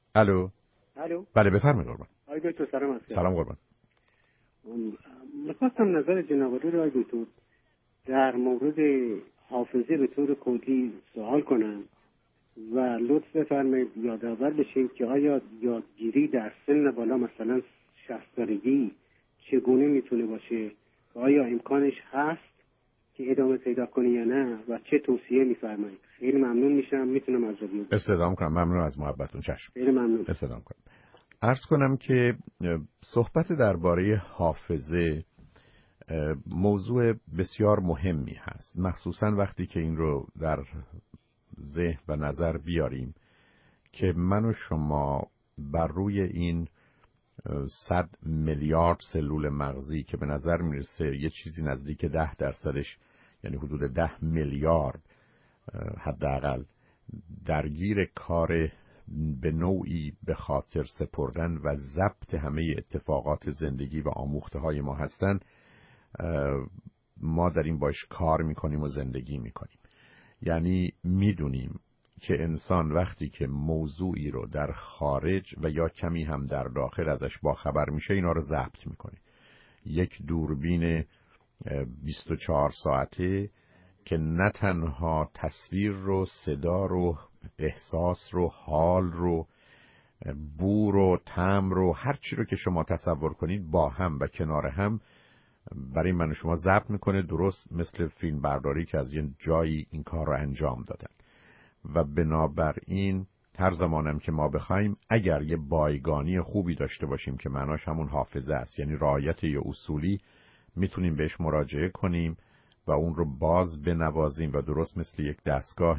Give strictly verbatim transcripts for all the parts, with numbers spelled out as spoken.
الو. الو. بله بفرمایید قربان. آقای دکتر سلام علیکم. سلام قربان. می‌خواستم نظر جناب عالی را آقای دکتر در مورد حافظه به طور کلی سوال کنم و لطف بفرمایید یادآور بشین که آیا یادگیری در سن بالا مثلا شصت سالگی چگونه میتونه باشه و آیا امکانش هست که ادامه پیدا کنه یا نه و چه توصیه میفرمایید؟ خیلی ممنون میشم. میتونم از رادیو استفاده کنم. ممنون از محبتتون. چشم. خیلی ممنون. استفاده کنم. عرض کنم که صحبت درباره حافظه موضوع بسیار مهمی هست، مخصوصا وقتی که این رو در ذهن و نظر بیاریم که من و شما بر روی این صد میلیارد سلول مغزی که به نظر میرسه یه چیزی نزدیک ده درصدش، یعنی حدود ده میلیارد حداقل، درگیر کار به نوعی به خاطر سپردن و ضبط همه اتفاقات زندگی و آموخته های ما هستن، ما در این باش کار میکنیم و زندگی میکنیم. یعنی میدونیم که انسان وقتی که موضوعی رو در خارج و یا کمی هم در داخل ازش باخبر میشه اینا رو ضبط میکنه. یک دوربین بیست و چهار ساعته که نه تنها تصویر رو، صدا رو، احساس رو، حال رو، بو رو، طعم رو، هر چی رو که شما تصور کنید با هم و کنار هم برای من و شما ضبط میکنه، درست مثل فیلم برداری که از یه جایی این کار رو انجام دادن. و بنابراین هر زمانم که ما بخوایم اگر یه بایگانی خوبی داشته باشیم که معناش همون حافظه است، یعنی رعایت یه اصولی، میتونیم بهش مراجعه کنیم و اون رو باز بنوازیم و درست مثل یک دستگاه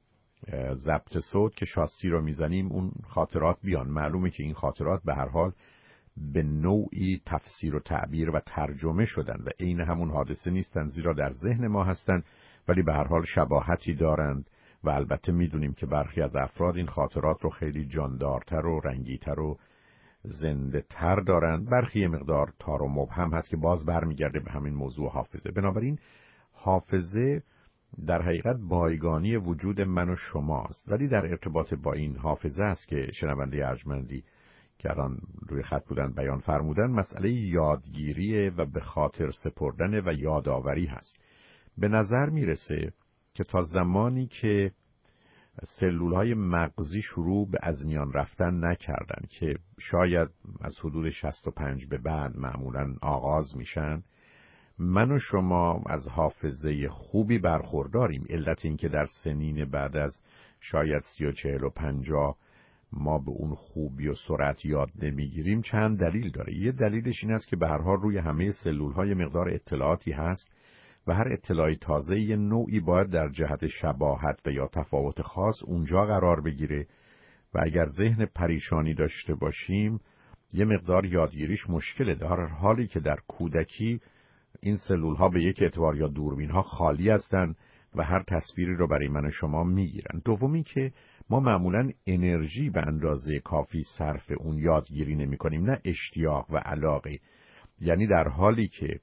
ضبط صوت که شاسی رو میزنیم اون خاطرات بیان. معلومه که این خاطرات به هر حال به نوعی تفسیر و تعبیر و ترجمه شدن و عین همون حادثه نیستن، زیرا در ذهن ما هستن ولی به هر حال شباهتی دارند و البته میدونیم که برخی از افراد این خاطرات رو خیلی جاندارتر و رنگیتر و زنده تر دارند، برخی مقدار تار و مبهم هست که باز برمیگرده به همین موضوع حافظه. بنابراین حافظه در حقیقت بایگانی وجود من و شماست، ولی در ارتباط با این حافظه است که شنونده ارجمندی که الان روی خط بودن بیان فرمودن، مسئله یادگیری و به خاطر سپردن و یادآوری هست. به نظر میرسه که تا زمانی که سلولهای مغزی شروع به از میان رفتن نکردن که شاید از حدود شصت و پنج به بعد معمولاً آغاز میشن، من و شما از حافظه خوبی برخورداریم. علت این که در سنین بعد از شاید سی و چهل و پنجاه ما به اون خوبی و سرعت یاد نمیگیریم چند دلیل داره. یه دلیلش این است که به هر حال روی همه سلول‌های مقدار اطلاعاتی هست و هر اطلاعی تازه یه نوعی باید در جهت شباهت و یا تفاوت خاص اونجا قرار بگیره و اگر ذهن پریشانی داشته باشیم یه مقدار یادگیریش مشکله، در حالی که در کودکی این سلول‌ها به یک اعتبار یا دوربین‌ها خالی هستن و هر تصویری رو برای من و شما میگیرن. دومی که ما معمولاً انرژی به اندازه کافی صرف اون یادگیری نمی کنیم، نه اشتیاق و علاقه. یعنی در حالی که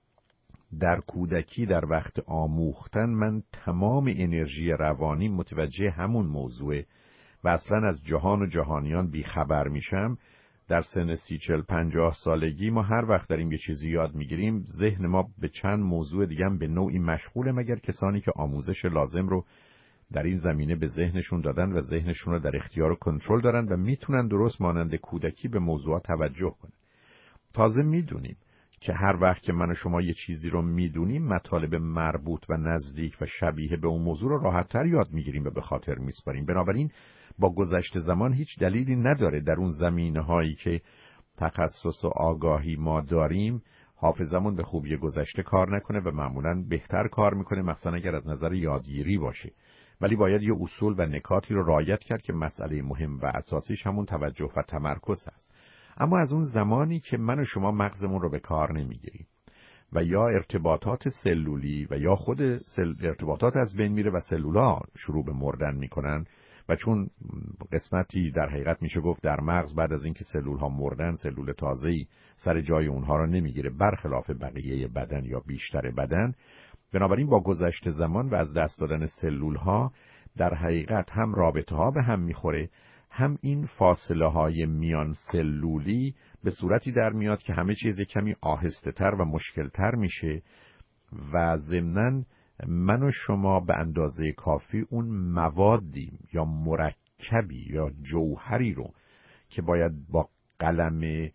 در کودکی در وقت آموختن من تمام انرژی روانی متوجه همون موضوع و اصلاً از جهان و جهانیان بیخبر میشم، در سن سی چل پنجاه سالگی ما هر وقت داریم یه چیزی یاد میگیریم ذهن ما به چند موضوع دیگه هم به نوعی مشغوله، مگر کسانی که آموزش لازم رو در این زمینه به ذهنشون دادن و ذهنشون رو در اختیار و کنترل دارن و میتونن درست مانند کودکی به موضوعات توجه کنن. تازه میدونیم که هر وقت که من و شما یه چیزی رو میدونیم مطالب مربوط و نزدیک و شبیه به اون موضوع رو راحت‌تر یاد میگیریم و به خاطر میسپاریم. بنابراین با گذشت زمان هیچ دلیلی نداره در اون زمینه‌هایی که تخصص و آگاهی ما داریم حافظمون به خوبی گذشته کار نکنه و معمولاً بهتر کار میکنه، مثلا اگر از نظر یادگیری باشه. ولی باید یه اصول و نکاتی رو رعایت کرد که مسئله مهم و اساسیش همون توجه و تمرکز هست. اما از اون زمانی که من و شما مغزمون رو به کار نمیگیریم و یا ارتباطات سلولی و یا خود سل... ارتباطات از بین میره و سلولا شروع به مردن میکنن و چون قسمتی در حقیقت میشه گفت در مغز بعد از اینکه سلول ها مردن سلول تازه‌ای سر جای اونها رو نمیگیره برخلاف بقیه بدن یا بیشتر بدن، بنابراین با گذشت زمان و از دست دادن سلول ها در حقیقت هم رابطه ها به هم میخوره، هم این فاصله های میان سلولی به صورتی در میاد که همه چیز کمی آهسته تر و مشکل تر میشه و ضمناً من و شما به اندازه کافی اون موادی یا مرکبی یا جوهری رو که باید با قلم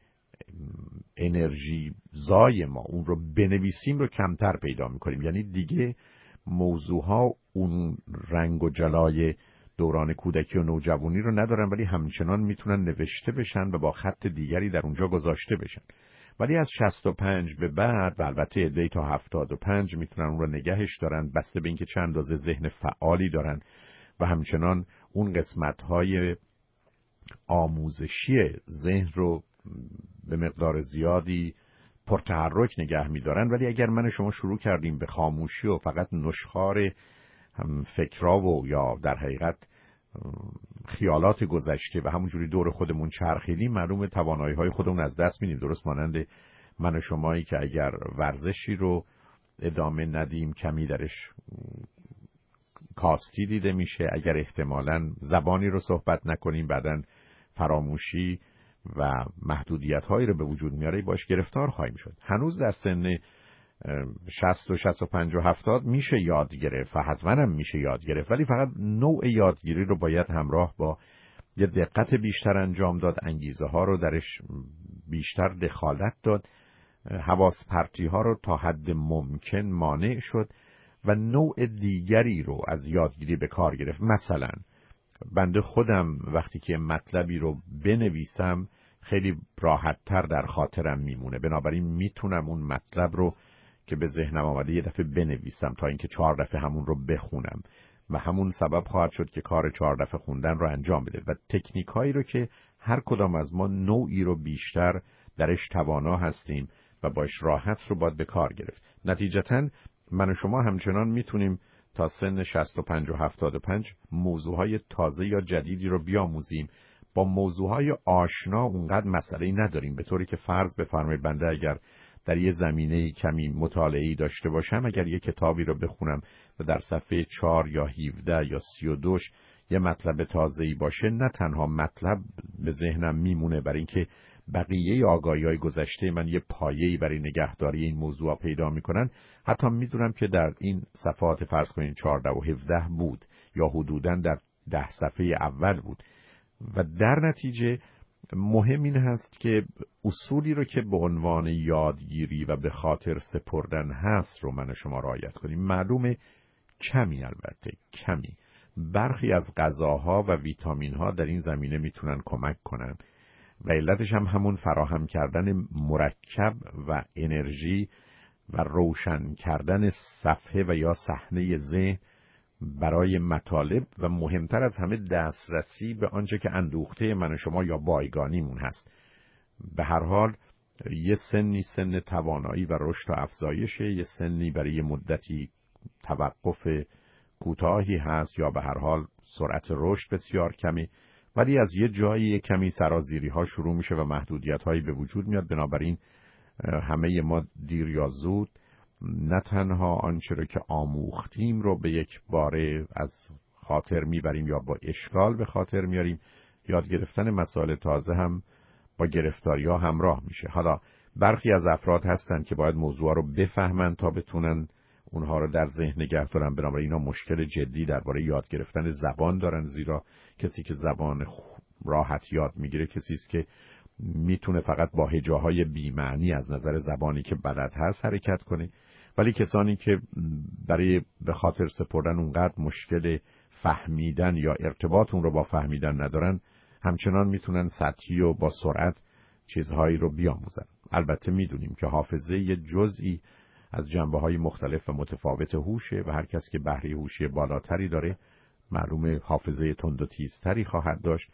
انرژی زای ما اون رو بنویسیم رو کمتر پیدا میکنیم. یعنی دیگه موضوعها اون رنگ و جلای دوران کودکی و نوجوانی رو ندارن، ولی همچنان میتونن نوشته بشن و با خط دیگری در اونجا گذاشته بشن. ولی از شصت و پنج به بعد و البته عده‌ای تا هفتاد و پنج میتونن اون رو نگهش دارن، بسته به اینکه چند اندازه ذهن فعالی دارن و همچنان اون قسمت‌های آموزشی ذهن رو به مقدار زیادی پرتحرک نگه می‌دارن. ولی اگر من شما شروع کردیم به خاموشی و فقط نشخوار فکرها و یا در حقیقت خیالات گذشته و همونجوری دور خودمون چرخیدیم، معلومه توانایی‌های خودمون از دست میدیم. درست مانند من و شمایی که اگر ورزشی رو ادامه ندیم کمی درش کاستی دیده میشه، اگر احتمالاً زبانی رو صحبت نکنیم بعداً فراموشی و محدودیت‌هایی رو به وجود میاره، باش گرفتار خواهیم شد. هنوز در سن شصت و شصت و پنج و هفتاد میشه یاد گرفت و حتما هم میشه یاد گرفت، ولی فقط نوع یادگیری رو باید همراه با یه دقت بیشتر انجام داد، انگیزه ها رو درش بیشتر دخالت داد، حواس پرتی ها رو تا حد ممکن مانع شد و نوع دیگری رو از یادگیری به کار گرفت. مثلا بنده خودم وقتی که مطلبی رو بنویسم خیلی راحت تر در خاطرم میمونه، بنابراین میتونم اون مطلب رو که به ذهنم آمده یه دفعه بنویسم تا اینکه چهار دفعه همون رو بخونم و همون سبب خواهد شد که کار چهار دفعه خوندن رو انجام بده. و تکنیک هایی رو که هر کدام از ما نوعی رو بیشتر درش توانا هستیم و باش راحت رو باید به کار گرفت. نتیجتاً من و شما همچنان میتونیم تا سن شصت و پنج و هفتاد و پنج موضوعهای تازه یا جدیدی رو بیاموزیم. با موضوعهای آشنا اونقدر مسئله‌ای نداریم، به طوری که فرض بفرمایید بنده اگر در یه زمینه کمی مطالعه‌ای داشته باشم، اگر یه کتابی رو بخونم و در صفحه چهار یا هفده یا سی و دوش یه مطلب تازه‌ای باشه، نه تنها مطلب به ذهنم میمونه، برای اینکه بقیه آگاهی‌های گذشته من یه پایه‌ای برای نگهداری این موضوع پیدا می‌کنن. حتی می‌دونم که در این صفحات فرض کنین چهارده و هفده بود یا حدوداً در ده صفحه اول بود و در نتیجه مهم این هست که اصولی رو که به عنوان یادگیری و به خاطر سپردن هست رو من و شما رعایت کنیم. معلومه کمی، البته کمی، برخی از غذاها و ویتامین‌ها در این زمینه میتونن کمک کنن و علتش هم همون فراهم کردن مرکب و انرژی و روشن کردن صفحه و یا صحنه ذهن برای مطالب و مهمتر از همه دسترسی به آنچه که اندوخته من و شما یا بایگانیمون هست. به هر حال یه سنی سن توانایی و رشد و افزایشه، یه سنی برای مدتی توقف کوتاهی هست یا به هر حال سرعت رشد بسیار کمی، ولی از یه جایی کمی سرازیری ها شروع میشه و محدودیت هایی به وجود میاد. بنابراین همه ما دیر یا زود نه تنها آنچه رو که آموختیم رو به یک باره از خاطر میبریم یا با اشکال به خاطر میاریم، یاد گرفتن مسائل تازه هم با گرفتاری ها همراه میشه. حالا برخی از افراد هستن که باید موضوع رو بفهمن تا بتونن اونها رو در ذهن نگه دارن، بنابراین اینا مشکل جدی درباره یاد گرفتن زبان دارن، زیرا کسی که زبان راحت یاد میگیره کسی است که میتونه فقط با هجاهای بی‌معنی از نظر زبانی که بلد هست حرکت کنه. ولی کسانی که برای به خاطر سپردن اونقدر مشکل فهمیدن یا ارتباط اون رو با فهمیدن ندارن، همچنان میتونن سطحی و با سرعت چیزهایی رو بیاموزن. البته میدونیم که حافظه یه جزئی از جنبه‌های مختلف و متفاوت هوشه و هر کس که بهره هوشی بالاتری داره معلومه حافظه تند و تیزتری خواهد داشت،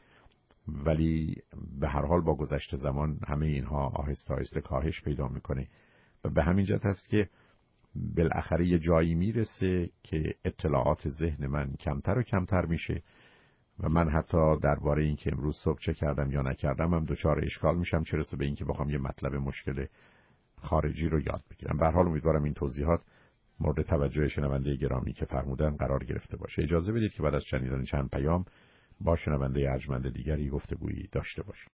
ولی به هر حال با گذشت زمان همه اینها آهسته آهسته کاهش پیدا میکنه و به همین جهت هست که بالاخره یه جایی میرسه که اطلاعات ذهن من کمتر و کمتر میشه و من حتی درباره این که امروز صبح چه کردم یا نکردم هم دچار اشکال میشم، چه رسه به این که بخوام یه مطلب مشکل خارجی رو یاد بگیرم. به هر حال امیدوارم این توضیحات مورد توجه شنونده گرامی که فرمودن قرار گرفته باشه. اجازه بدید که بعد از شنیدن چند پیام با شنونده ارجمند دیگری گفتگویی داشته باشیم.